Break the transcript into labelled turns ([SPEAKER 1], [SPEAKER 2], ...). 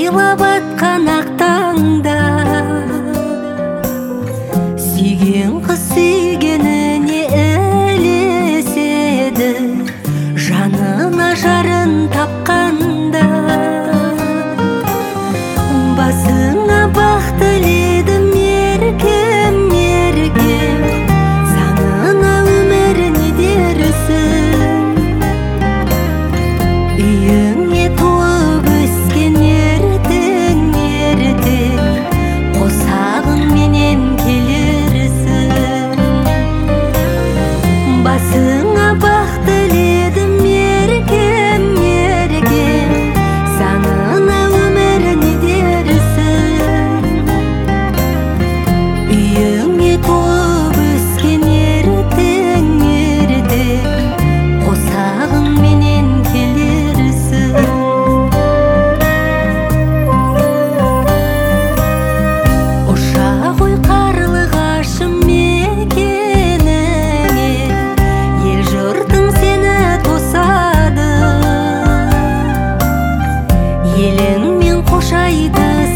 [SPEAKER 1] жайлап атқан ақ таңда сүйген қыз сүйгеніне ілеседі, жанына жарын тапқанда басыңа бақ тіледім еркем, еркем, заңына өміріне дерсің. Үйіңе туып өскен ертең, ертең қосағыңменен келерсің. Басыңа бақ тіледім еркем, еркем, заңына өміріне дерсің. Үйіңе туып өскен ертең, ертең қосағыңменен келерсің. Ұша ғой қарлығашым мекеніңе, ел жұртың сені тосады. Еліңмен қошайды